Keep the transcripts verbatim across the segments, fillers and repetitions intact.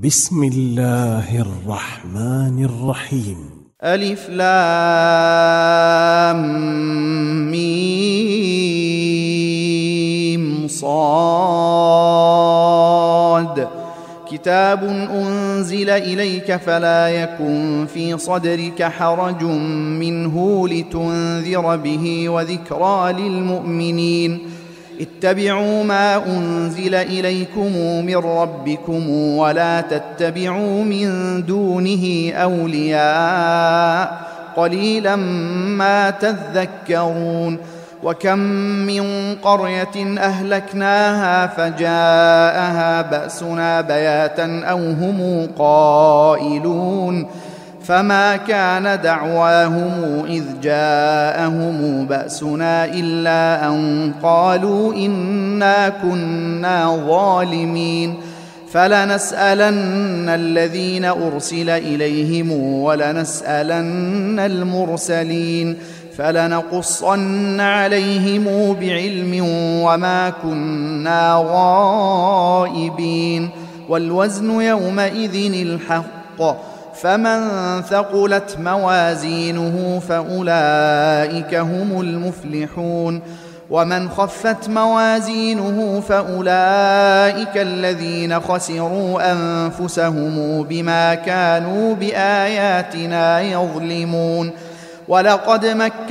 بسم الله الرحمن الرحيم. ألف لام ميم صاد كتاب أنزل إليك فلا يكن في صدرك حرج منه لتنذر به وذكرى للمؤمنين. اتبعوا ما أنزل إليكم من ربكم ولا تتبعوا من دونه أولياء قليلا ما تذكرون. وكم من قرية أهلكناها فجاءها بأسنا بياتا أو هم قائلون فما كان دعواهم إذ جاءهم بأسنا إلا أن قالوا إنا كنا ظالمين. فلنسألن الذين أرسل إليهم ولنسألن المرسلين فلنقصن عليهم بعلم وما كنا غائبين. والوزن يومئذ الحق فمن ثقلت موازينه فأولئك هم المفلحون ومن خفت موازينه فأولئك الذين خسروا أنفسهم بما كانوا بآياتنا يظلمون. ولقد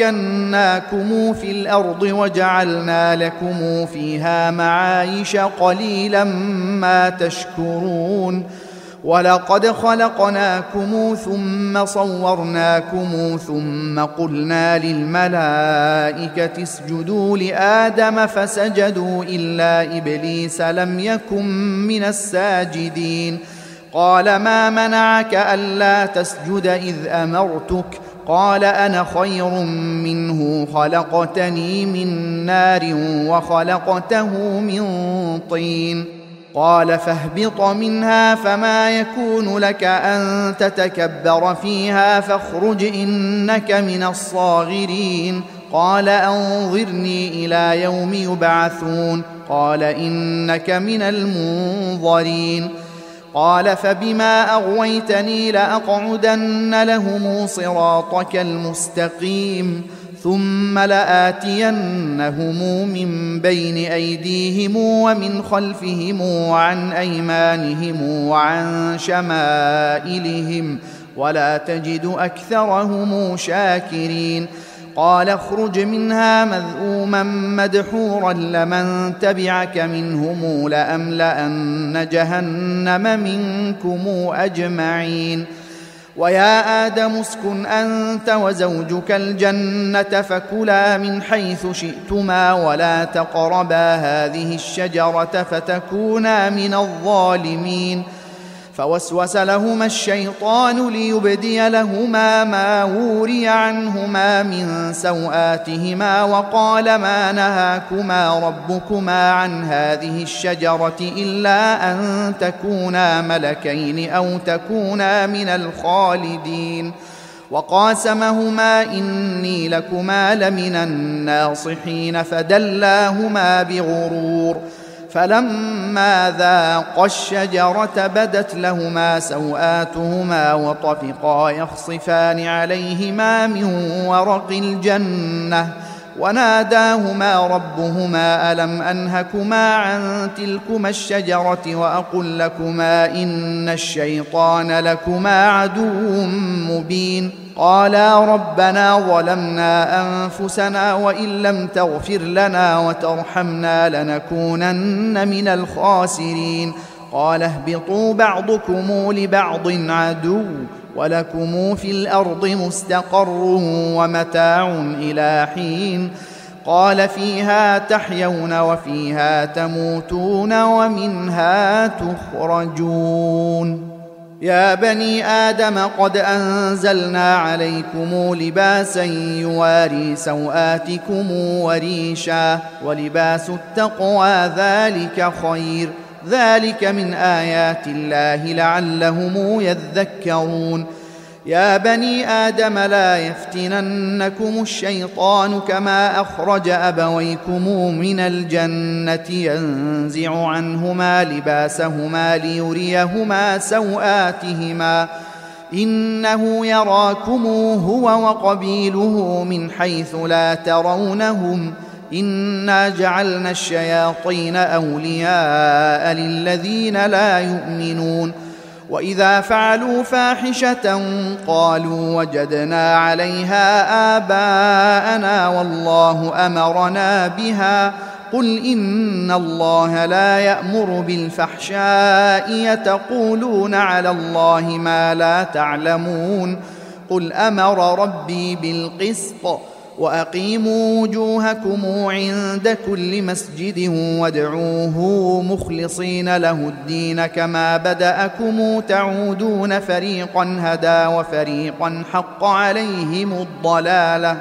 مكناكم في الأرض وجعلنا لكم فيها معايش قليلا ما تشكرون. ولقد خلقناكم ثم صورناكم ثم قلنا للملائكة اسجدوا لآدم فسجدوا إلا إبليس لم يكن من الساجدين. قال ما منعك ألا تسجد إذ أمرتك؟ قال أنا خير منه خلقتني من نار وخلقته من طين. قال فاهبط منها فما يكون لك أن تتكبر فيها فاخرج إنك من الصاغرين. قال أنظرني إلى يوم يبعثون. قال إنك من المنظرين. قال فبما أغويتني لأقعدن لهم صراطك المستقيم ثم لآتينهم من بين أيديهم ومن خلفهم وعن أيمانهم وعن شمائلهم ولا تجد أكثرهم شاكرين. قال اخرج منها مذءوما مدحورا لمن تبعك منهم لأملأن جهنم منكم أجمعين. ويا آدم اسكن أنت وزوجك الجنة فكلا من حيث شئتما ولا تقربا هذه الشجرة فتكونا من الظالمين. فوسوس لهما الشيطان ليبدي لهما ما وري عنهما من سوآتهما وقال ما نهاكما ربكما عن هذه الشجرة إلا أن تكونا ملكين أو تكونا من الخالدين. وقاسمهما إني لكما لمن الناصحين فدلاهما بغرور. فلما ذاقا الشجرة بدت لهما سوآتهما وطفقا يخصفان عليهما من ورق الجنة وناداهما ربهما ألم أنهكما عن تلكما الشجرة وأقل لكما إن الشيطان لكما عدو مبين. قالا ربنا ظلمنا أنفسنا وإن لم تغفر لنا وترحمنا لنكونن من الخاسرين. قال اهبطوا بعضكم لبعض عدو ولكم في الأرض مستقر ومتاع إلى حين. قال فيها تحيون وفيها تموتون ومنها تخرجون. يا بني آدم قد أنزلنا عليكم لباسا يواري سوآتكم وريشا ولباس التقوى ذلك خير ذلك من آيات الله لعلهم يذكرون. يا بني آدم لا يفتننكم الشيطان كما أخرج أبويكم من الجنة ينزع عنهما لباسهما ليريهما سوآتهما إنه يراكم هو وقبيله من حيث لا ترونهم إنا جعلنا الشياطين أولياء للذين لا يؤمنون وإذا فعلوا فاحشة قالوا وجدنا عليها آباءنا والله أمرنا بها قل إن الله لا يأمر بالفحشاء يتقولون على الله ما لا تعلمون قل أمر ربي بالقسط وأقيموا وجوهكم عند كل مسجد وادعوه مخلصين له الدين كما بدأكم تعودون فريقا هدى وفريقا حق عليهم الضلالة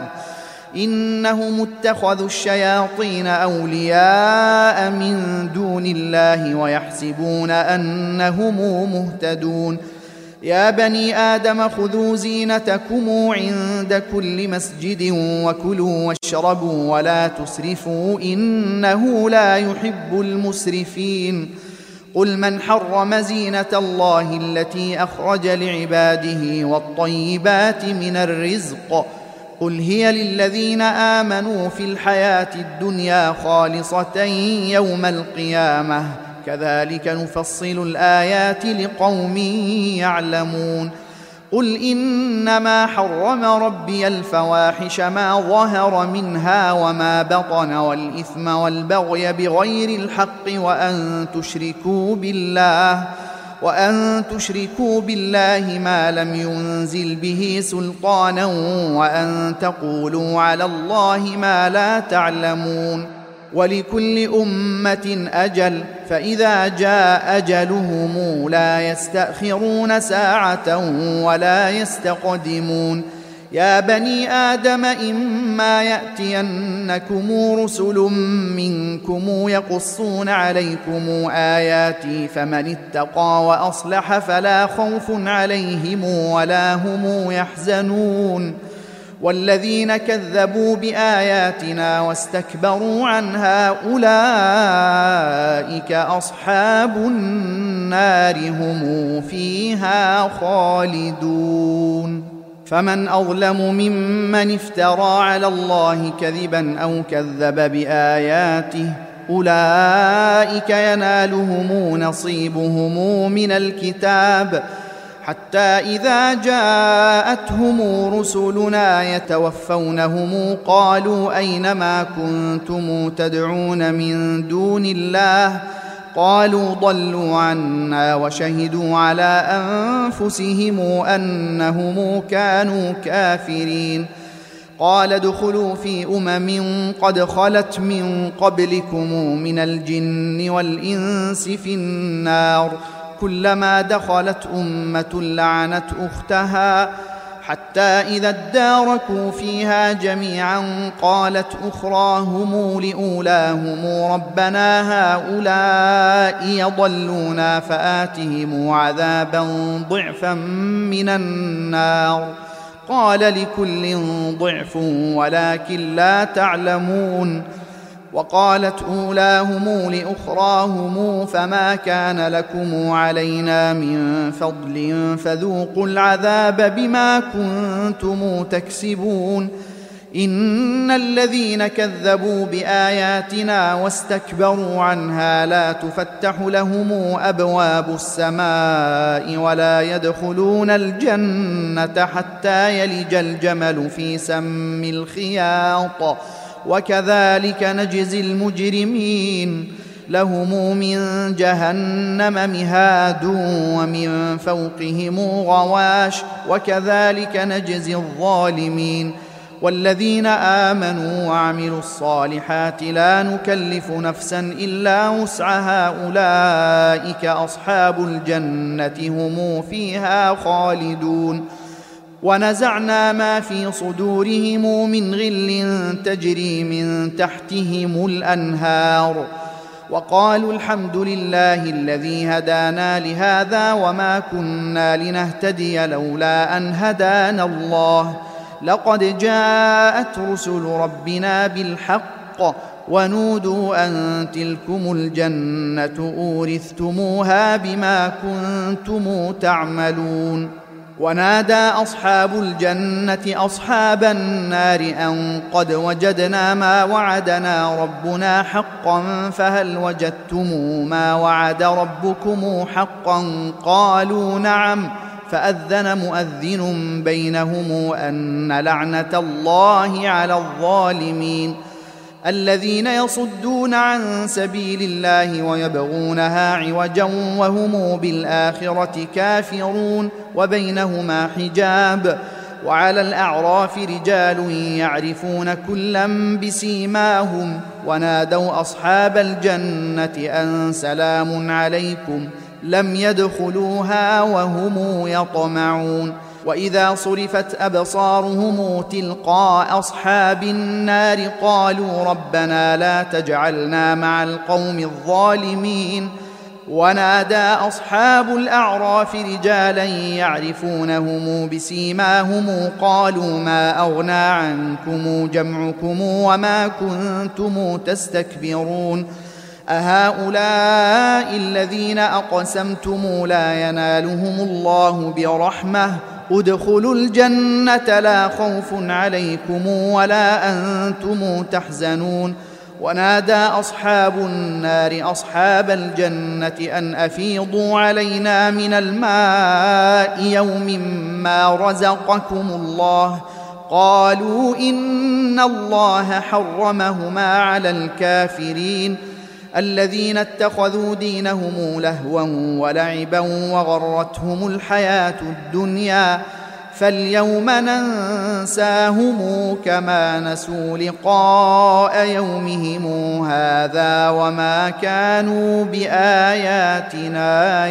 إنهم اتخذوا الشياطين أولياء من دون الله ويحسبون أنهم مهتدون يا بني آدم خذوا زينتكم عند كل مسجد وكلوا واشربوا ولا تسرفوا إنه لا يحب المسرفين قل من حرم زينة الله التي أخرج لعباده والطيبات من الرزق قل هي للذين آمنوا في الحياة الدنيا خالصة يوم القيامة كذلك نفصل الآيات لقوم يعلمون قل إنما حرم ربي الفواحش ما ظهر منها وما بطن والإثم والبغي بغير الحق وأن تشركوا بالله وأن تشركوا بالله ما لم ينزل به سلطانا وأن تقولوا على الله ما لا تعلمون ولكل أمة أجل فإذا جاء أجلهم لا يستأخرون ساعة ولا يستقدمون يا بني آدم إما يأتينكم رسل منكم يقصون عليكم آياتي فمن اتقى وأصلح فلا خوف عليهم ولا هم يحزنون والذين كذبوا بآياتنا واستكبروا عنها أولئك أصحاب النار هم فيها خالدون فمن أظلم ممن افترى على الله كذبا أو كذب بآياته أولئك ينالهم نصيبهم من الكتاب حتى إذا جاءتهم رسلنا يتوفونهم قالوا أين ما كنتم تدعون من دون الله قالوا ضلوا عنا وشهدوا على أنفسهم أنهم كانوا كافرين قال ادخلوا في أمم قد خلت من قبلكم من الجن والإنس في النار كلما دخلت أمة لعنت أختها حتى إذا اداركوا فيها جميعا قالت أخراهم لأولاهم ربنا هؤلاء يضلونا فآتهم عذابا ضعفا من النار قال لكل ضعف ولكن لا تعلمون وقالت أولاهم لأخراهم فما كان لكم علينا من فضل فذوقوا العذاب بما كنتم تكسبون إن الذين كذبوا بآياتنا واستكبروا عنها لا تفتح لهم أبواب السماء ولا يدخلون الجنة حتى يلج الجمل في سم الخياط وكذلك نجزي المجرمين لهم من جهنم مهاد ومن فوقهم غواش وكذلك نجزي الظالمين والذين آمنوا وعملوا الصالحات لا نكلف نفسا إلا وسعها أولئك أصحاب الجنة هم فيها خالدون ونزعنا ما في صدورهم من غل تجري من تحتهم الأنهار وقالوا الحمد لله الذي هدانا لهذا وما كنا لنهتدي لولا أن هدانا الله لقد جاءت رسل ربنا بالحق ونودوا أن تلكم الجنة أورثتموها بما كنتم تعملون. ونادى أصحاب الجنة أصحاب النار أن قد وجدنا ما وعدنا ربنا حقا فهل وجدتم ما وعد ربكم حقا قالوا نعم فأذن مؤذن بينهم أن لعنة الله على الظالمين الذين يصدون عن سبيل الله ويبغونها عوجا وهم بالآخرة كافرون وبينهما حجاب. وعلى الأعراف رجال يعرفون كلا بسيماهم ونادوا أصحاب الجنة أن سلام عليكم لم يدخلوها وهم يطمعون. وإذا صرفت أبصارهم تلقاء أصحاب النار قالوا ربنا لا تجعلنا مع القوم الظالمين. ونادى أصحاب الأعراف رجالا يعرفونهم بسيماهم قالوا ما أغنى عنكم جمعكم وما كنتم تستكبرون أهؤلاء الذين أقسمتم لا ينالهم الله برحمة ادخلوا الجنة لا خوف عليكم ولا أنتم تحزنون. ونادى أصحاب النار أصحاب الجنة أن أفيضوا علينا من الماء يوم ما رزقكم الله قالوا إن الله حرمهما على الكافرين الذين اتخذوا دينهم لهوا ولعبا وغرتهم الحياة الدنيا فاليوم ننساهم كما نسوا لقاء يومهم هذا وما كانوا بآياتنا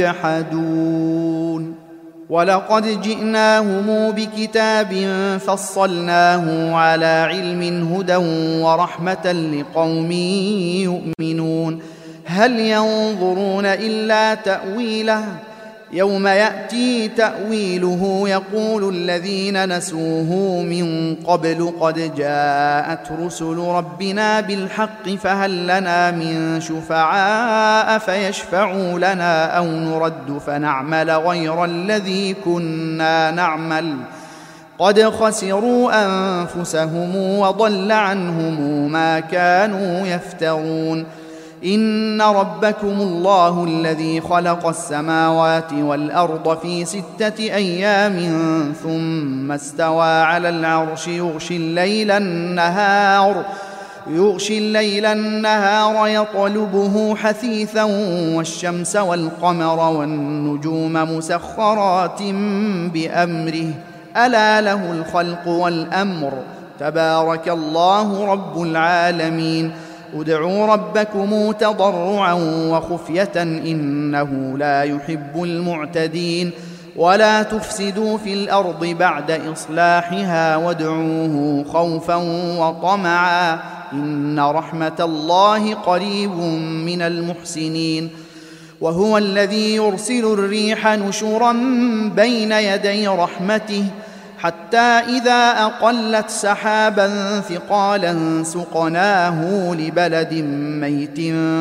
يجحدون. ولقد جئناهم بكتاب فصلناه على علم هدى ورحمة لقوم يؤمنون. هل ينظرون إلا تأويله يوم يأتي تأويله يقول الذين نسوه من قبل قد جاءت رسل ربنا بالحق فهل لنا من شفعاء فيشفعوا لنا أو نرد فنعمل غير الذي كنا نعمل قد خسروا أنفسهم وضل عنهم ما كانوا يفترون. إن ربكم الله الذي خلق السماوات والأرض في ستة أيام ثم استوى على العرش يغشي الليل النهار يغشي الليل النهار يطلبه حثيثا والشمس والقمر والنجوم مسخرات بأمره ألا له الخلق والأمر تبارك الله رب العالمين. ادعوا ربكم تضرعا وخفية إنه لا يحب المعتدين. ولا تفسدوا في الأرض بعد إصلاحها وادعوه خوفا وطمعا إن رحمة الله قريب من المحسنين. وهو الذي يرسل الريح نشرا بين يدي رحمته حتى إذا أقلت سحابا ثقالا سقناه لبلد ميت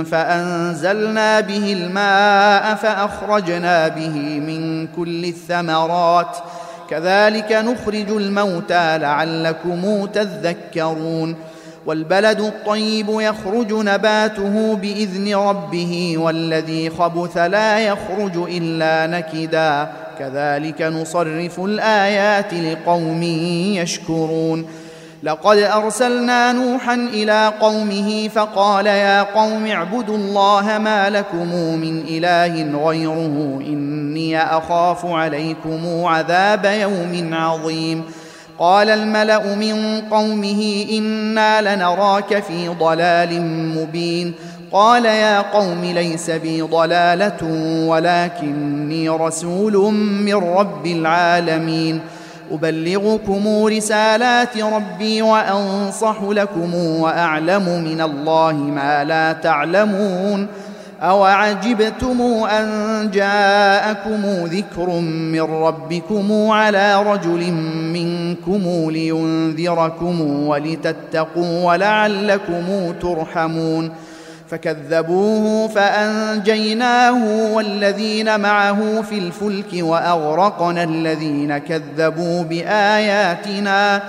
فأنزلنا به الماء فأخرجنا به من كل الثمرات كذلك نخرج الموتى لعلكم تذكرون. والبلد الطيب يخرج نباته بإذن ربه والذي خبث لا يخرج إلا نكدا كذلك نصرف الآيات لقوم يشكرون. لقد أرسلنا نوحا إلى قومه فقال يا قوم اعبدوا الله ما لكم من إله غيره إني أخاف عليكم عذاب يوم عظيم. قال الملأ من قومه إنا لنراك في ضلال مبين. قال يا قوم ليس بي ضلالة ولكني رسول من رب العالمين. أبلغكم رسالات ربي وأنصح لكم وأعلم من الله ما لا تعلمون أوعجبتم أن جاءكم ذكر من ربكم على رجل منكم لينذركم ولتتقوا ولعلكم ترحمون فكذبوه فأنجيناه والذين معه في الفلك وأغرقنا الذين كذبوا بآياتنا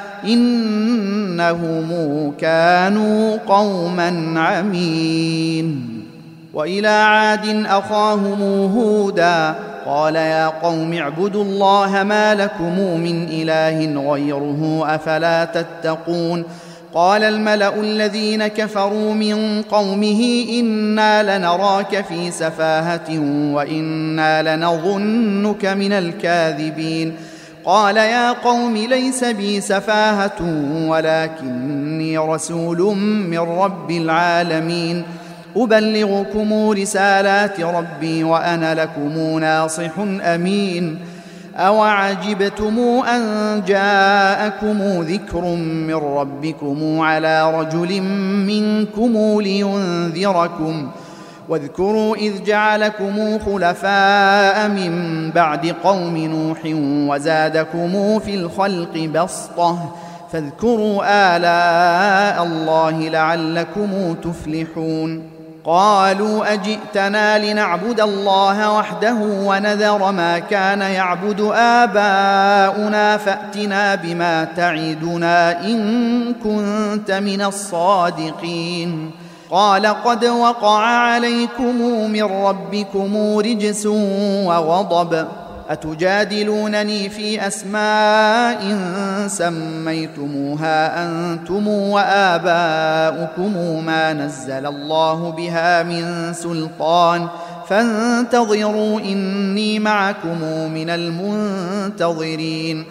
إنهم كانوا قوما عمين. وإلى عاد أخاهم هودا قال يا قوم اعبدوا الله ما لكم من إله غيره أفلا تتقون قال الملأ الذين كفروا من قومه إنا لنراك في سفاهة وإنا لنظنك من الكاذبين قال يا قوم ليس بي سفاهة ولكني رسول من رب العالمين أبلغكم رسالات ربي وأنا لكم ناصح أمين أوعجبتم أن جاءكم ذكر من ربكم على رجل منكم لينذركم واذكروا إذ جعلكم خلفاء من بعد قوم نوح وزادكم في الخلق بسطة فاذكروا آلاء الله لعلكم تفلحون قالوا أجئتنا لنعبد الله وحده ونذر ما كان يعبد آباؤنا فأتنا بما تعدنا إن كنت من الصادقين قال قد وقع عليكم من ربكم رجس وغضب أتجادلونني في أسماء سميتموها أنتم وآباؤكم ما نزل الله بها من سلطان فانتظروا إني معكم من المنتظرين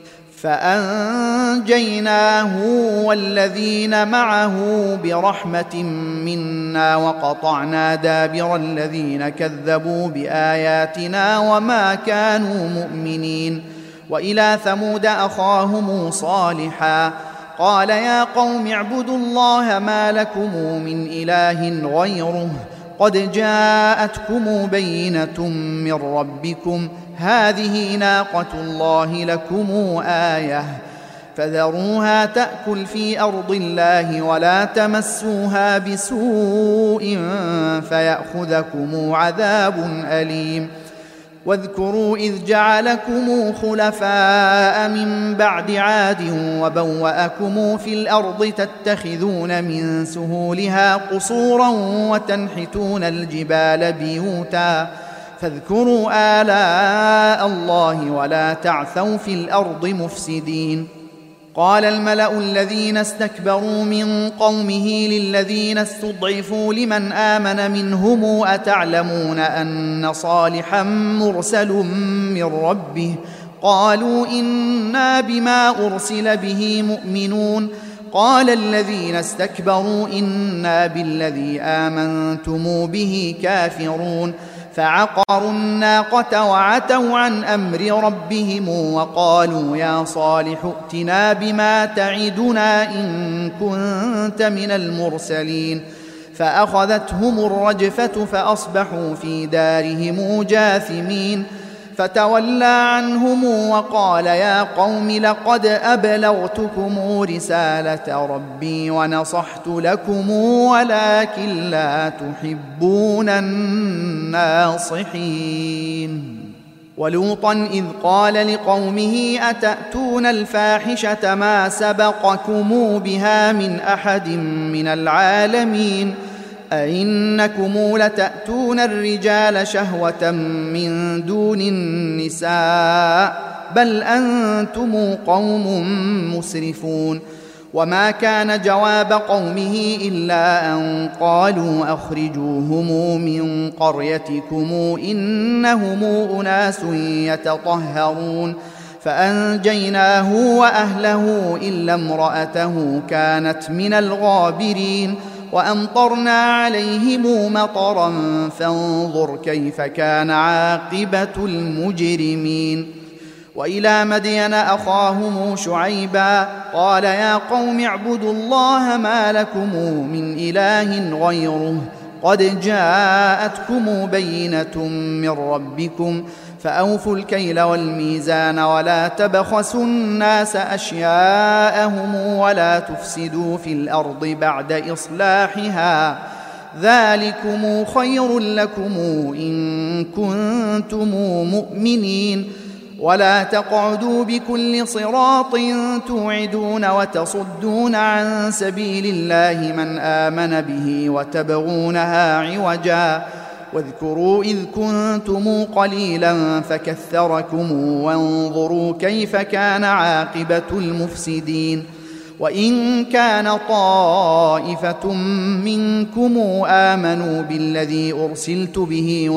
فأنجيناه والذين معه برحمة منا وقطعنا دابر الذين كذبوا بآياتنا وما كانوا مؤمنين وإلى ثمود أخاهم صالحا قال يا قوم اعبدوا الله ما لكم من إله غيره قد جاءتكم بينة من ربكم هذه ناقة الله لكم آية فذروها تأكل في أرض الله ولا تمسوها بسوء فيأخذكم عذاب أليم واذكروا إذ جعلكم خلفاء من بعد عاد وبوأكم في الأرض تتخذون من سهولها قصورا وتنحتون الجبال بيوتا فاذكروا آلاء الله ولا تعثوا في الأرض مفسدين قال الملأ الذين استكبروا من قومه للذين استضعفوا لمن آمن منهم أتعلمون أن صالحا مرسل من ربه قالوا إنا بما أرسل به مؤمنون قال الذين استكبروا إنا بالذي آمنتم به كافرون فعقروا الناقة وعتوا عن أمر ربهم وقالوا يا صالح ائتنا بما تعدنا إن كنت من المرسلين فأخذتهم الرجفة فأصبحوا في دارهم جاثمين فتولى عنهم وقال يا قوم لقد أبلغتكم رسالة ربي ونصحت لكم ولكن لا تحبون الناصحين ولوطا إذ قال لقومه أتأتون الفاحشة ما سبقكم بها من أحد من العالمين أئنكم لتأتون الرجال شهوة من دون النساء بل أنتم قوم مسرفون وما كان جواب قومه إلا أن قالوا أخرجوهم من قريتكم إنهم أناس يتطهرون فأنجيناه وأهله إلا امرأته كانت من الغابرين وأمطرنا عليهم مطرا فانظر كيف كان عاقبة المجرمين وإلى مدين أخاهم شعيبا قال يا قوم اعبدوا الله ما لكم من إله غيره قد جاءتكم بينة من ربكم فأوفوا الكيل والميزان ولا تبخسوا الناس أشياءهم ولا تفسدوا في الأرض بعد إصلاحها ذلكم خير لكم إن كنتم مؤمنين ولا تقعدوا بكل صراط توعدون وتصدون عن سبيل الله من آمن به وتبغونها عوجا واذكروا إذ كنتم قليلا فكثركم وانظروا كيف كان عاقبة المفسدين وإن كان طائفة منكم آمنوا بالذي أرسلت به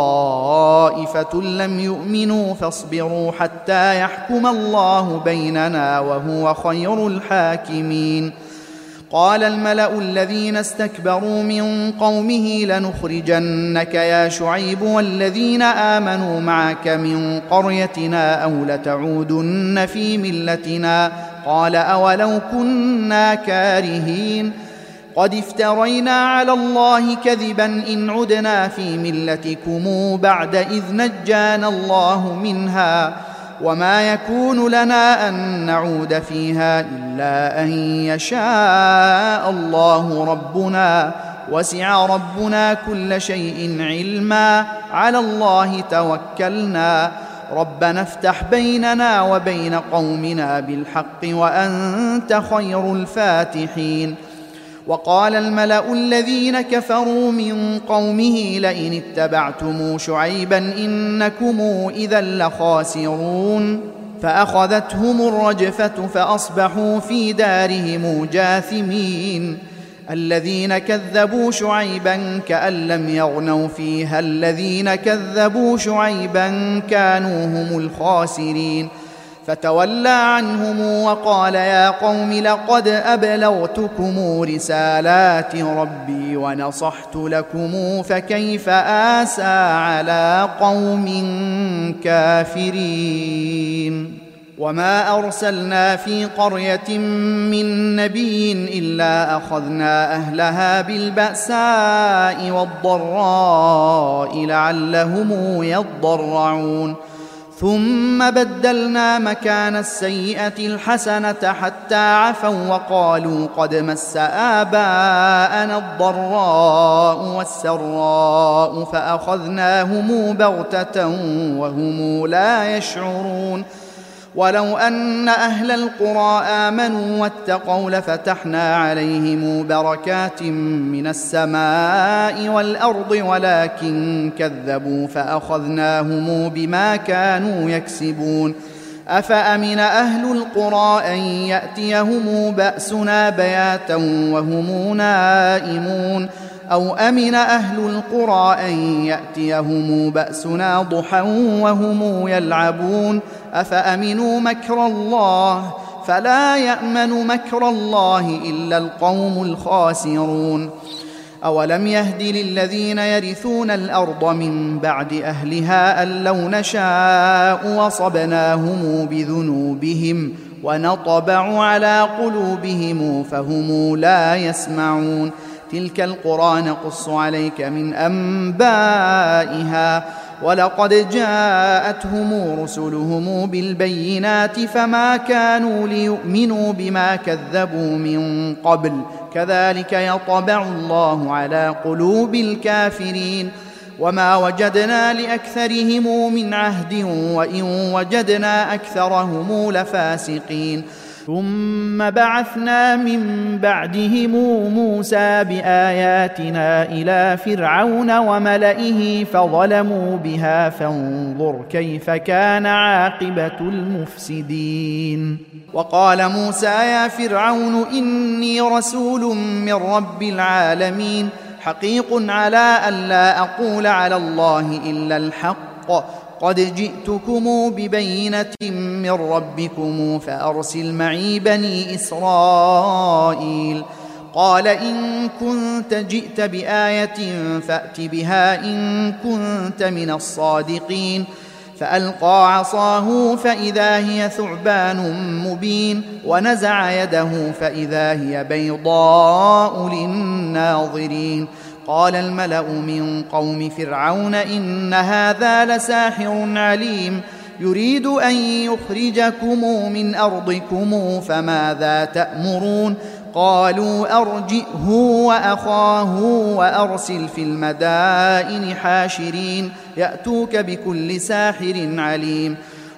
وطائفة لم يؤمنوا فاصبروا حتى يحكم الله بيننا وهو خير الحاكمين قال الملأ الذين استكبروا من قومه لنخرجنك يا شعيب والذين آمنوا معك من قريتنا أو لتعودن في ملتنا قال أولو كنا كارهين قد افترينا على الله كذبا إن عدنا في ملتكم بعد إذ نجانا الله منها وما يكون لنا أن نعود فيها إلا أن يشاء الله ربنا وسع ربنا كل شيء علما على الله توكلنا ربنا افتح بيننا وبين قومنا بالحق وأنت خير الفاتحين وقال الملأ الذين كفروا من قومه لئن اتبعتم شعيبا إنكم إذا لخاسرون فأخذتهم الرجفة فأصبحوا في دارهم جاثمين الذين كذبوا شعيبا كأن لم يغنوا فيها الذين كذبوا شعيبا كانوا هم الخاسرين فتولى عنهم وقال يا قوم لقد أبلغتكم رسالات ربي ونصحت لكم فكيف آسى على قوم كافرين وما أرسلنا في قرية من نبي إلا أخذنا أهلها بالبأساء والضراء لعلهم يضرعون ثم بدلنا مكان السيئة الحسنة حتى عفوا وقالوا قد مس آباءنا الضراء والسراء فأخذناهم بغتة وهم لا يشعرون ولو أن أهل القرى آمنوا واتقوا لفتحنا عليهم بركات من السماء والأرض ولكن كذبوا فأخذناهم بما كانوا يكسبون أفأمن أهل القرى أن يأتيهم بأسنا بياتا وهم نائمون أو أمن أهل القرى أن يأتيهم بأسنا ضحى وهم يلعبون أفأمنوا مكر الله فلا يأمن مكر الله إلا القوم الخاسرون أولم يهد للذين يرثون الأرض من بعد أهلها أن لو نشاء وصبناهم بذنوبهم ونطبع على قلوبهم فهم لا يسمعون تلك القرى نقص عليك من أنبائها ولقد جاءتهم رسلهم بالبينات فما كانوا ليؤمنوا بما كذبوا من قبل كذلك يطبع الله على قلوب الكافرين وما وجدنا لأكثرهم من عهد وإن وجدنا أكثرهم لفاسقين ثم بعثنا من بعدهم موسى بآياتنا إلى فرعون وملئه فظلموا بها فانظر كيف كان عاقبة المفسدين وقال موسى يا فرعون إني رسول من رب العالمين حقيق على ألا أقول على الله إلا الحق قد جئتكم ببينة من ربكم فأرسل معي بني إسرائيل قال إن كنت جئت بآية فأت بها إن كنت من الصادقين فألقى عصاه فإذا هي ثعبان مبين ونزع يده فإذا هي بيضاء للناظرين. قال الملأ من قوم فرعون إن هذا لساحر عليم يريد أن يخرجكم من أرضكم فماذا تأمرون؟ قالوا أرجئه وأخاه وأرسل في المدائن حاشرين يأتوك بكل ساحر عليم.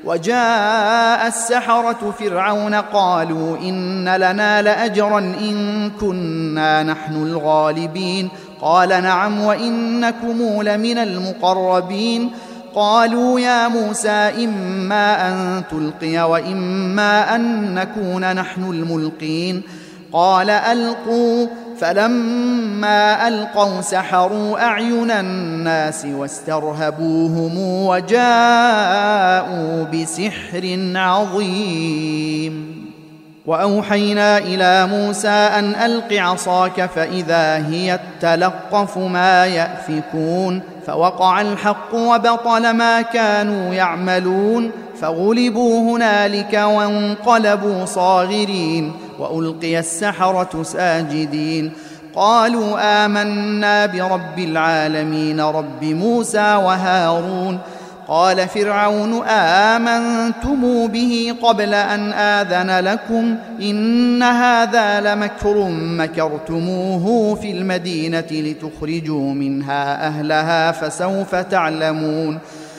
وجاء السحرة فرعون قالوا إن لنا لأجرا إن كنا نحن الغالبين. قال نعم وإنكم لمن المقربين. قالوا يا موسى إما أن تلقي وإما أن نكون نحن الملقين. قال ألقوا فلما ألقوا سحروا أعين الناس واسترهبوهم وجاءوا بسحر عظيم. وأوحينا إلى موسى أن ألق عصاك فإذا هي تلقف ما يأفكون فوقع الحق وبطل ما كانوا يعملون فغلبوا هنالك وانقلبوا صاغرين وألقي السحرة ساجدين. قالوا آمنا برب العالمين رب موسى وهارون. قال فرعون آمنتم به قبل أن آذن لكم إن هذا لمكر مكرتموه في المدينة لتخرجوا منها أهلها فسوف تعلمون.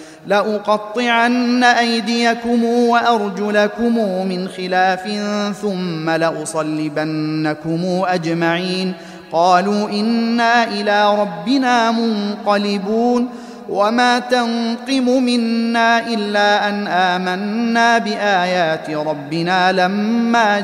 لأقطعن أيديكم وأرجلكم من خلاف ثم لأصلبنكم أجمعين. قالوا إنا إلى ربنا منقلبون. وما تنقم منا إلا أن آمنا بآيات ربنا لما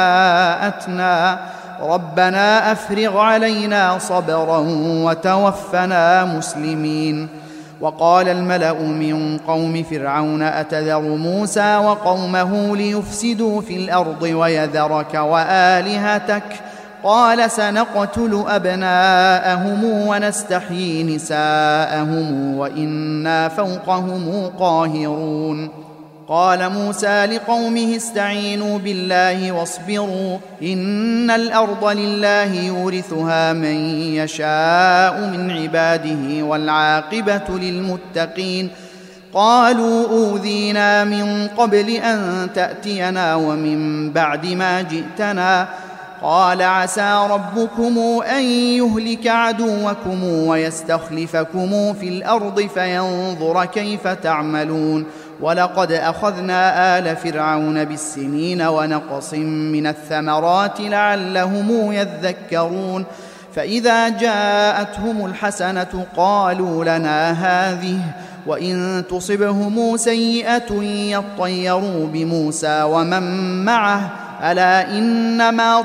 جاءتنا ربنا أفرغ علينا صبرا وتوفنا مسلمين. وقال الملأ من قوم فرعون أتذر موسى وقومه ليفسدوا في الأرض ويذرك وآلهتك قال سنقتل أبناءهم ونستحيي نساءهم وإنا فوقهم قاهرون. قال موسى لقومه استعينوا بالله واصبروا إن الأرض لله يورثها من يشاء من عباده والعاقبة للمتقين. قالوا أوذينا من قبل أن تأتينا ومن بعد ما جئتنا. قال عسى ربكم أن يهلك عدوكم ويستخلفكم في الأرض فينظر كيف تعملون. ولقد أخذنا آل فرعون بالسنين ونقص من الثمرات لعلهم يذكرون. فإذا جاءتهم الحسنة قالوا لنا هذه وإن تصبهم سيئة يطيروا بموسى ومن معه ألا إنما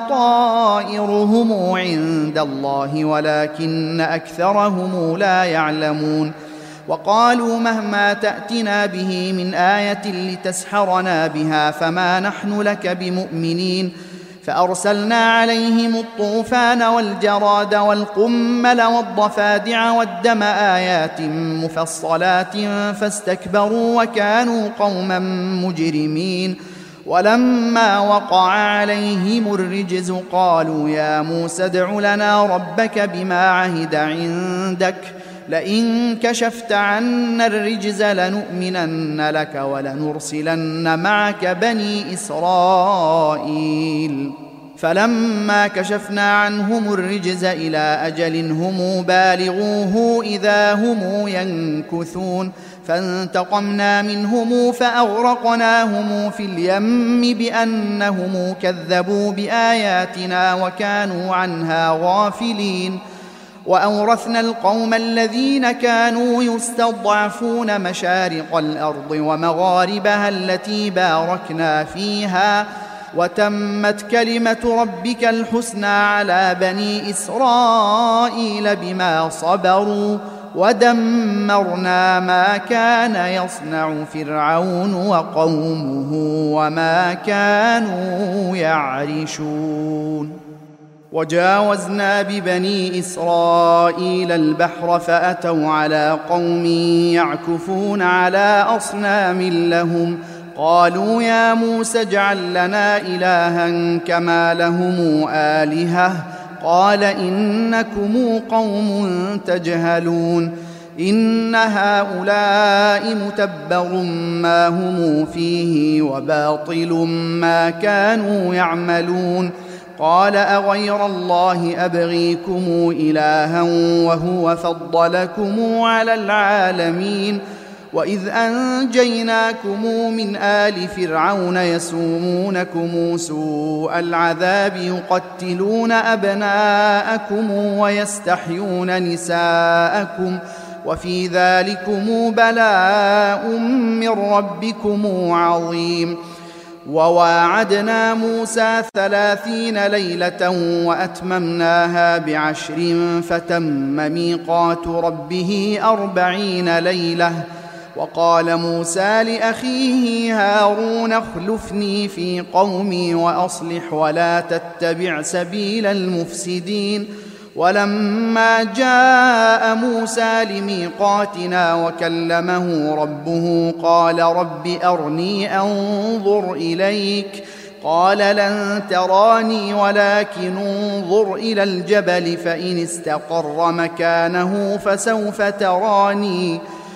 طائرهم عند الله ولكن أكثرهم لا يعلمون. وقالوا مهما تأتنا به من آية لتسحرنا بها فما نحن لك بمؤمنين. فأرسلنا عليهم الطوفان والجراد والقمل والضفادع والدم آيات مفصلات فاستكبروا وكانوا قوما مجرمين. ولما وقع عليهم الرجز قالوا يا موسى ادع لنا ربك بما عهد عندك لئن كشفت عنا الرجز لنؤمنن لك ولنرسلن معك بني إسرائيل. فلما كشفنا عنهم الرجز إلى أجل هم بالغوه إذا هم ينكثون. فانتقمنا منهم فأغرقناهم في اليم بأنهم كذبوا بآياتنا وكانوا عنها غافلين. وأورثنا القوم الذين كانوا يستضعفون مشارق الأرض ومغاربها التي باركنا فيها وتمت كلمة ربك الحسنى على بني إسرائيل بما صبروا ودمرنا ما كان يصنع فرعون وقومه وما كانوا يعرشون. وجاوزنا ببني إسرائيل البحر فأتوا على قوم يعكفون على أصنام لهم قالوا يا موسى اجعل لنا إلها كما لهم آلهة قال إنكم قوم تجهلون إن هؤلاء متبر ما هم فيه وباطل ما كانوا يعملون قال أغير الله أبغيكم إلها وهو فضلكم على العالمين وإذ أنجيناكم من آل فرعون يسومونكم سوء العذاب يقتلون أبناءكم ويستحيون نساءكم وفي ذلكم بلاء من ربكم عظيم وواعدنا موسى ثلاثين ليلة وأتممناها بعشر فتم ميقات ربه أربعين ليلة وقال موسى لأخيه هارون اخلفني في قومي وأصلح ولا تتبع سبيل المفسدين ولما جاء موسى لميقاتنا وكلمه ربه قال رب أرني أنظر إليك قال لن تراني ولكن انظر إلى الجبل فإن استقر مكانه فسوف تراني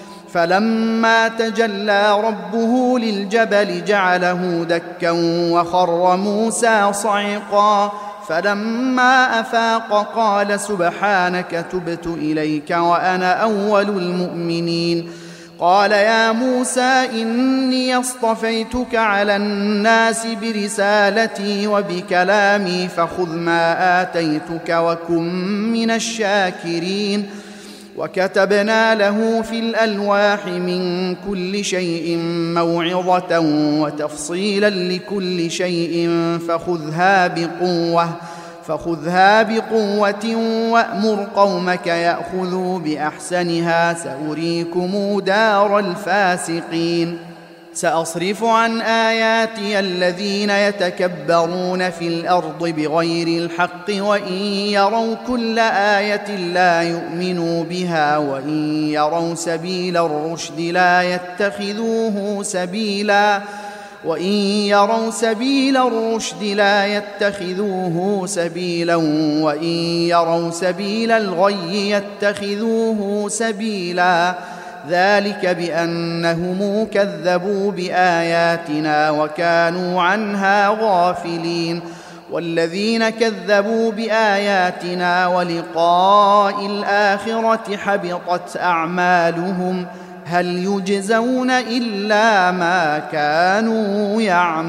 فلما تجلى ربه للجبل جعله دكا وخر موسى صعقا فلما أفاق قال سبحانك تبت إليك وأنا أول المؤمنين قال يا موسى إني اصطفيتك على الناس برسالتي وبكلامي فخذ ما آتيتك وكن من الشاكرين وكتبنا له في الألواح من كل شيء موعظة وتفصيلا لكل شيء فخذها بقوة فخذها بقوة وأمر قومك يأخذوا بأحسنها سأريكم دار الفاسقين سأصرف عن آياتي الذين يتكبرون في الأرض بغير الحق وإن يروا كل آية لا يؤمنوا بها وإن يروا سبيل الرشد لا يتخذوه سبيلا وإن يروا سبيل الرشد لا يتخذوه سبيلا وإن يروا سبيل الغي يتخذوه سبيلا ذلك بأنهم كذبوا بآياتنا وكانوا عنها غافلين والذين كذبوا بآياتنا ولقاء الآخرة حبطت أعمالهم هل يجزون إلا ما كانوا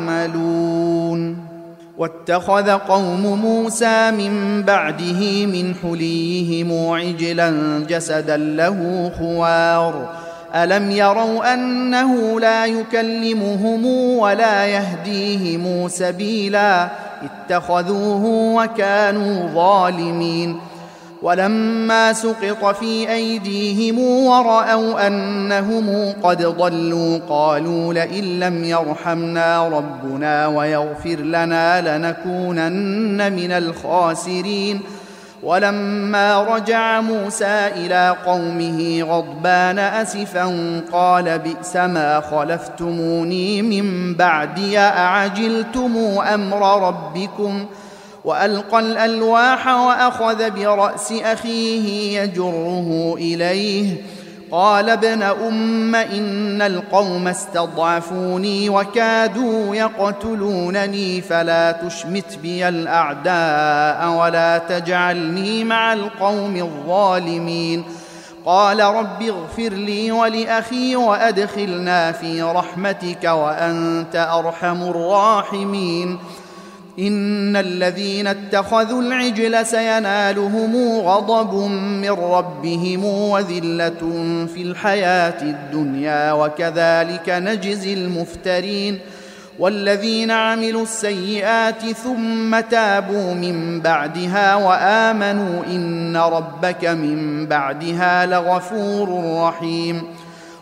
يعملون واتخذ قوم موسى من بعده من حليهم عجلا جسدا له خوار ألم يروا أنه لا يكلمهم ولا يهديهم سبيلا اتخذوه وكانوا ظالمين ولما سقط في أيديهم ورأوا أنهم قد ضلوا قالوا لئن لم يرحمنا ربنا ويغفر لنا لنكونن من الخاسرين ولما رجع موسى إلى قومه غضبان أسفا قال بئس ما خلفتموني من بعدي أعجلتم أمر ربكم وألقى الألواح وأخذ برأس أخيه يجره إليه قال ابن أم إن القوم استضعفوني وكادوا يقتلونني فلا تشمت بي الأعداء ولا تجعلني مع القوم الظالمين قال رب اغفر لي ولأخي وأدخلنا في رحمتك وأنت أرحم الراحمين إن الذين اتخذوا العجل سينالهم غضب من ربهم وذلة في الحياة الدنيا وكذلك نجزي المفترين والذين عملوا السيئات ثم تابوا من بعدها وآمنوا إن ربك من بعدها لغفور رحيم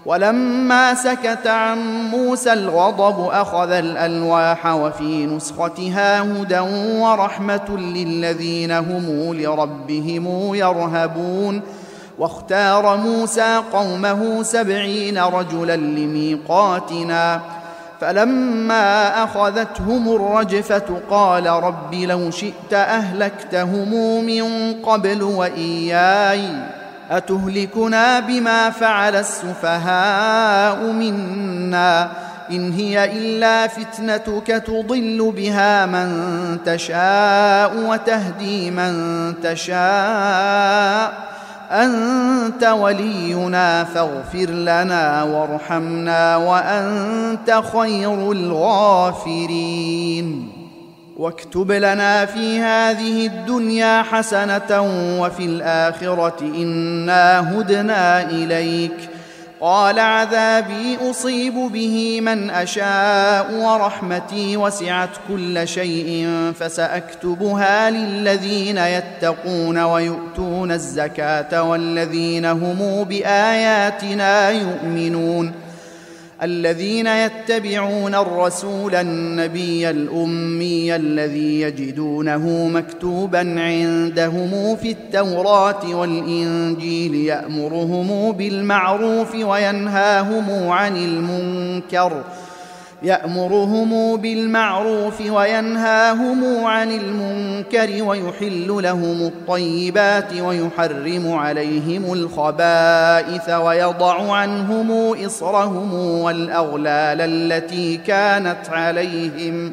ولما سكت عن موسى الغضب أخذ الألواح وفي نسختها هدى ورحمة للذين هم لربهم يرهبون. واختار موسى قومه سبعين رجلا لميقاتنا فلما أخذتهم الرجفة قال رب لو شئت أهلكتهم من قبل وإياي أتهلكنا بما فعل السفهاء منا إن هي إلا فتنتك تضل بها من تشاء وتهدي من تشاء أنت ولينا فاغفر لنا وارحمنا وأنت خير الغافرين. واكتب لنا في هذه الدنيا حسنة وفي الآخرة إنا هدنا إليك. قال عذابي أصيب به من أشاء ورحمتي وسعت كل شيء فسأكتبها للذين يتقون ويؤتون الزكاة والذين هم بآياتنا يؤمنون. الذين يتبعون الرسول النبي الأمي الذي يجدونه مكتوبا عندهم في التوراة والإنجيل يأمرهم بالمعروف وينهاهم عن المنكر يأمرهم بالمعروف وينهاهم عن المنكر ويحل لهم الطيبات ويحرم عليهم الخبائث ويضع عنهم إصرهم والأغلال التي كانت عليهم.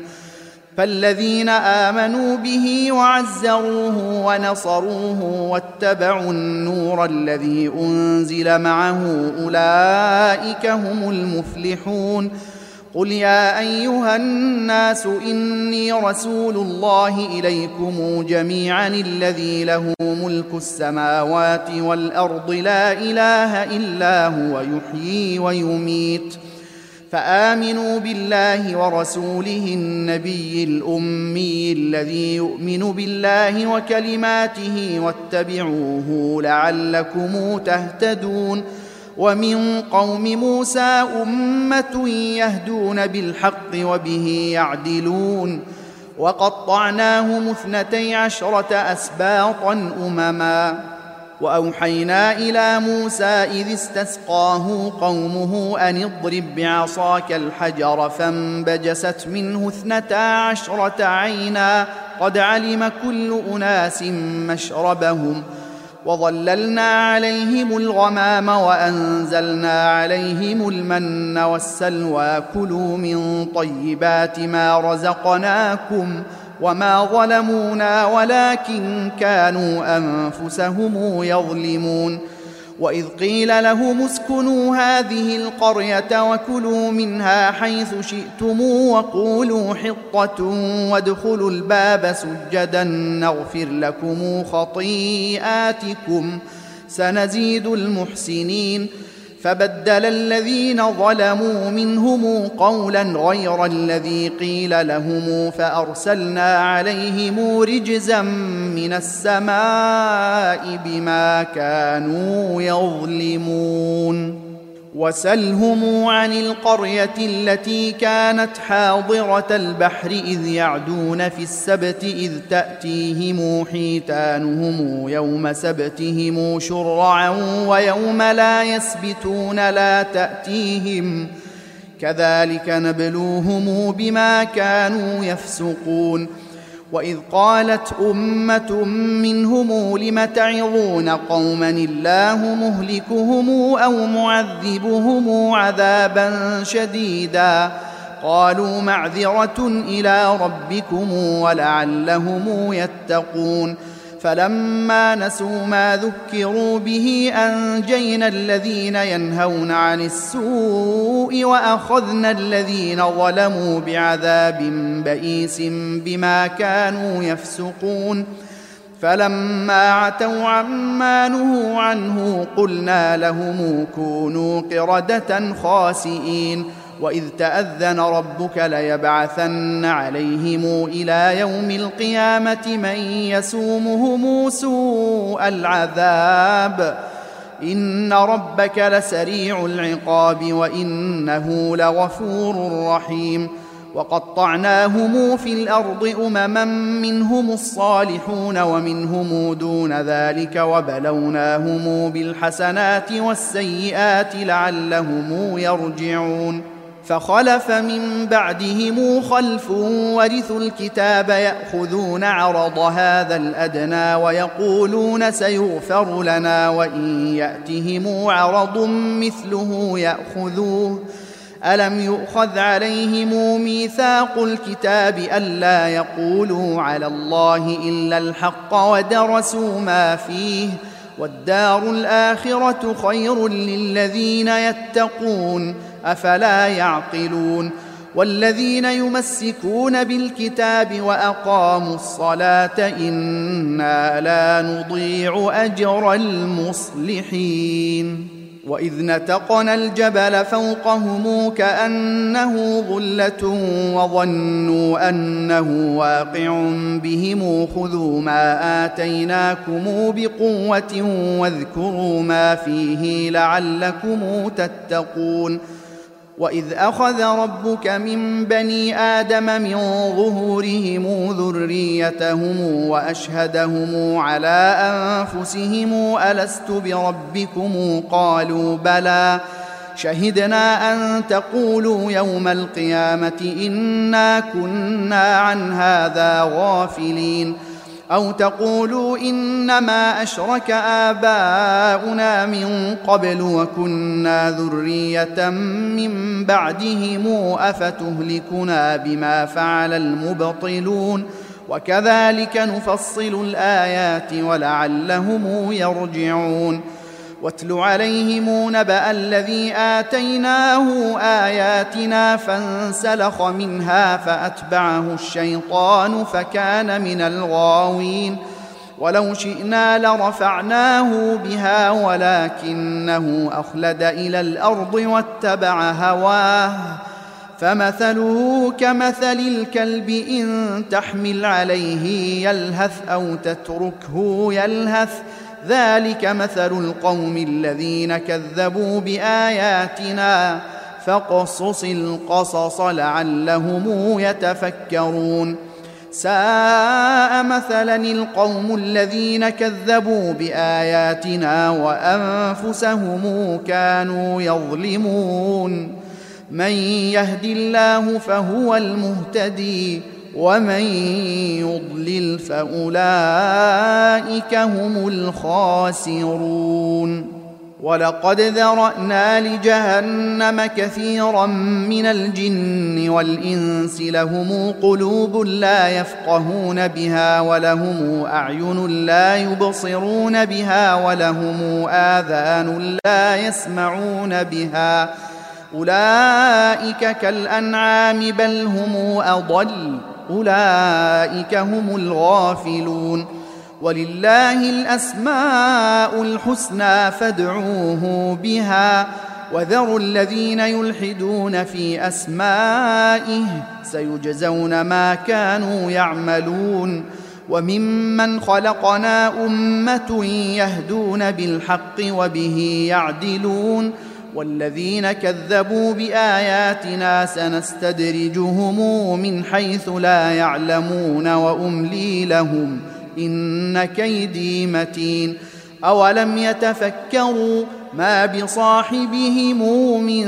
فالذين آمنوا به وعزروه ونصروه واتبعوا النور الذي أنزل معه أولئك هم المفلحون. قل يا أيها الناس إني رسول الله إليكم جميعا الذي له ملك السماوات والأرض لا إله إلا هو يحيي ويميت. فآمنوا بالله ورسوله النبي الأمي الذي يؤمن بالله وكلماته واتبعوه لعلكم تهتدون. ومن قوم موسى أمة يهدون بالحق وبه يعدلون. وقطعناهم اثنتي عشرة أسباطا أمما. وأوحينا إلى موسى إذ استسقاه قومه أن اضرب بعصاك الحجر فانبجست منه اثنتا عشرة عينا قد علم كل أناس مشربهم. وظللنا عليهم الغمام وأنزلنا عليهم المن والسلوى كلوا من طيبات ما رزقناكم وما ظلمونا ولكن كانوا أنفسهم يظلمون. وإذ قيل لهم اسكنوا هذه القرية وكلوا منها حيث شئتم وقولوا حطة وادخلوا الباب سجدا نغفر لكم خطيئاتكم سنزيد المحسنين. فبدل الذين ظلموا منهم قولا غير الذي قيل لهم فأرسلنا عليهم رجزا من السماء بما كانوا يظلمون. وسلهم عن القرية التي كانت حاضرة البحر إذ يعدون في السبت إذ تأتيهم حيتانهم يوم سبتهم شرعا ويوم لا يسبتون لا تأتيهم كذلك نبلوهم بما كانوا يفسقون. وإذ قالت أمة منهم لم تعظون قوما الله مهلكهم أو معذبهم عذابا شديدا قالوا معذرة إلى ربكم ولعلهم يتقون. فلما نسوا ما ذكروا به أنجينا الذين ينهون عن السوء وأخذنا الذين ظلموا بعذاب بئيس بما كانوا يفسقون. فلما عتوا عما نهوا عنه قلنا لهم كونوا قردة خاسئين. وإذ تأذن ربك ليبعثن عليهم إلى يوم القيامة من يسومهم سوء العذاب إن ربك لسريع العقاب وإنه لغفور رحيم وقطعناهم في الأرض أمما منهم الصالحون ومنهم دون ذلك وبلوناهم بالحسنات والسيئات لعلهم يرجعون فخلف من بعدهم خلف ورثوا الكتاب يأخذون عرض هذا الأدنى ويقولون سيغفر لنا وإن يأتهم عرض مثله يأخذوه ألم يؤخذ عليهم ميثاق الكتاب ألا يقولوا على الله إلا الحق ودرسوا ما فيه والدار الآخرة خير للذين يتقون أفلا يعقلون والذين يمسكون بالكتاب وأقاموا الصلاة إنا لا نضيع أجر المصلحين وإذ نتقنا الجبل فوقهم كأنه ظلة وظنوا أنه واقع بهم خذوا ما آتيناكم بقوة واذكروا ما فيه لعلكم تتقون وإذ أخذ ربك من بني آدم من ظهورهم ذريتهم وأشهدهم على أنفسهم ألست بربكم قالوا بلى شهدنا أن تقولوا يوم القيامة إنا كنا عن هذا غافلين أو تقولوا إنما أشرك آباؤنا من قبل وكنا ذرية من بعدهم أفتهلكنا بما فعل المبطلون وكذلك نفصل الآيات ولعلهم يرجعون واتل عليهم نبأ الذي آتيناه آياتنا فانسلخ منها فأتبعه الشيطان فكان من الغاوين ولو شئنا لرفعناه بها ولكنه أخلد إلى الأرض واتبع هواه فمثله كمثل الكلب إن تحمل عليه يلهث أو تتركه يلهث ذلك مثل القوم الذين كذبوا بآياتنا فاقصص القصص لعلهم يتفكرون ساء مثلا القوم الذين كذبوا بآياتنا وأنفسهم كانوا يظلمون من يهد الله فهو المهتدي ومن يضلل فأولئك هم الخاسرون ولقد ذرأنا لجهنم كثيرا من الجن والإنس لهم قلوب لا يفقهون بها ولهم أعين لا يبصرون بها ولهم آذان لا يسمعون بها أولئك كالأنعام بل هم أضل أولئك هم الغافلون ولله الأسماء الحسنى فادعوه بها وذروا الذين يلحدون في أسمائه سيجزون ما كانوا يعملون وممن خلقنا أمة يهدون بالحق وبه يعدلون والذين كذبوا بآياتنا سنستدرجهم من حيث لا يعلمون وأملي لهم إن كيدي متين أولم يتفكروا ما بصاحبهم من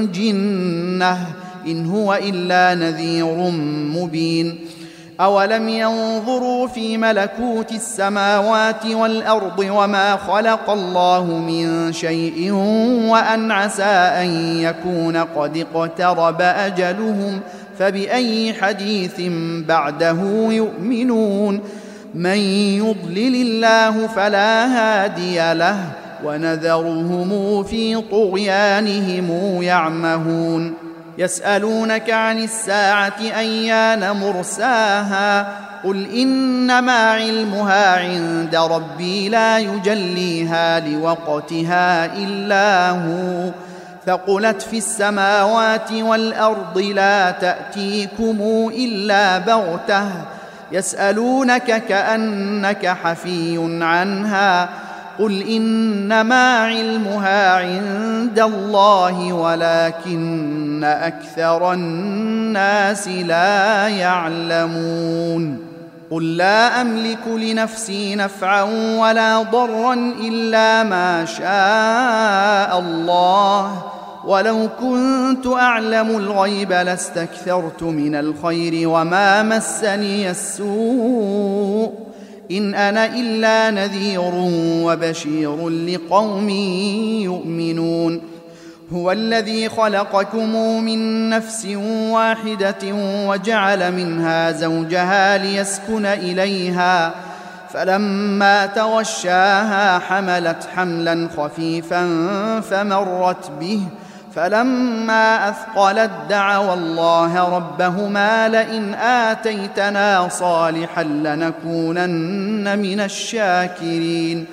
جنة إن هو إلا نذير مبين أولم ينظروا في ملكوت السماوات والأرض وما خلق الله من شيء وأن عسى أن يكون قد اقترب أجلهم فبأي حديث بعده يؤمنون من يضلل الله فلا هادي له ونذرهم في طغيانهم يعمهون يسألونك عن الساعة أيان مرساها قل إنما علمها عند ربي لا يجليها لوقتها إلا هو ثقلت في السماوات والأرض لا تأتيكم إلا بغتة يسألونك كأنك حفي عنها قل إنما علمها عند الله ولكن أكثر الناس لا يعلمون قل لا أملك لنفسي نفعا ولا ضرا إلا ما شاء الله ولو كنت أعلم الغيب لاستكثرت من الخير وما مسني السوء إن أنا إلا نذير وبشير لقوم يؤمنون هو الذي خلقكم من نفس واحدة وجعل منها زوجها ليسكن إليها فلما تغشاها حملت حملا خفيفا فمرت به فلما أثقلت دعوا الله ربهما لئن آتيتنا صالحا لنكونن من الشاكرين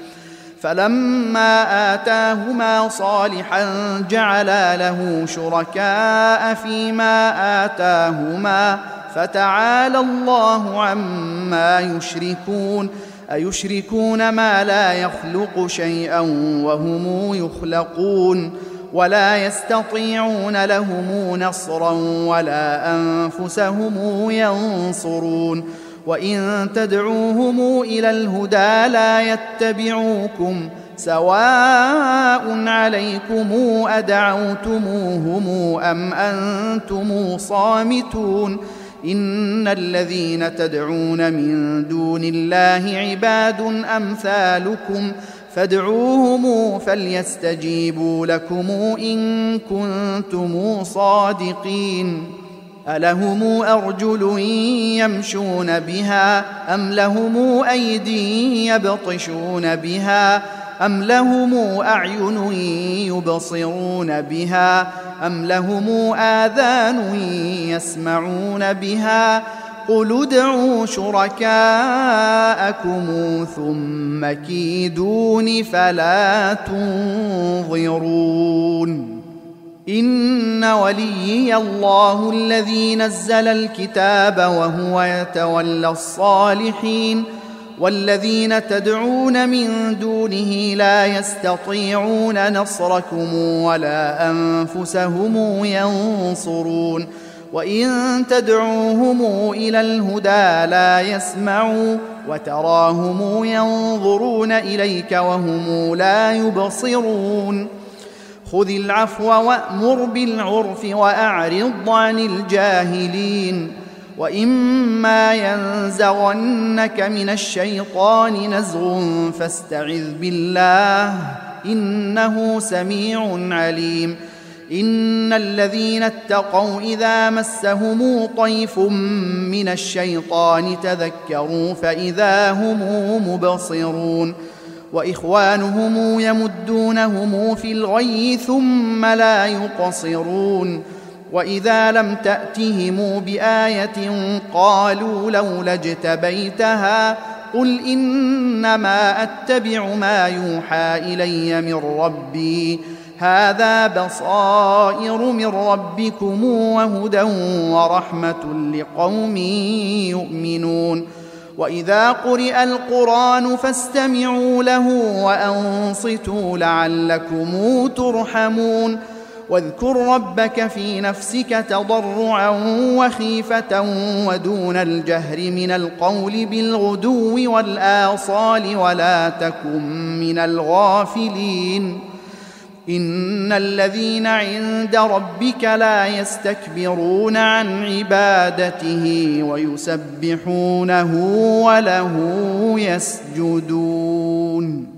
فلما آتاهما صالحا جعلا له شركاء فيما آتاهما فتعالى الله عما يشركون أيشركون ما لا يخلق شيئا وهم يخلقون ولا يستطيعون لهم نصرا ولا أنفسهم ينصرون وإن تدعوهم إلى الهدى لا يتبعوكم سواء عليكم أدعوتموهم أم أنتم صامتون إن الذين تدعون من دون الله عباد أمثالكم فادعوهم فليستجيبوا لكم إن كنتم صادقين ألهم أرجل يمشون بها أم لهم أيدي يبطشون بها أم لهم أعين يبصرون بها أم لهم آذان يسمعون بها قل ادعوا شركاءكم ثم كيدون فلا تنظرون إن وليي الله الذي نزل الكتاب وهو يتولى الصالحين والذين تدعون من دونه لا يستطيعون نصركم ولا أنفسهم ينصرون وإن تدعوهم إلى الهدى لا يسمعوا وتراهم ينظرون إليك وهم لا يبصرون خذ العفو وأمر بالعرف وأعرض عن الجاهلين وإما ينزغنك من الشيطان نزغ فاستعذ بالله إنه سميع عليم إن الذين اتقوا إذا مسهم طيف من الشيطان تذكروا فإذا هم مبصرون وإخوانهم يمدونهم في الغي ثم لا يقصرون وإذا لم تأتهم بآية قالوا لولا اجتبيتها قل إنما أتبع ما يوحى إلي من ربي هذا بصائر من ربكم وهدى ورحمة لقوم يؤمنون وإذا قرئ القرآن فاستمعوا له وأنصتوا لعلكم ترحمون واذكر ربك في نفسك تضرعا وخيفة ودون الجهر من القول بالغدو والآصال ولا تكن من الغافلين إن الذين عند ربك لا يستكبرون عن عبادته ويسبحونه وله يسجدون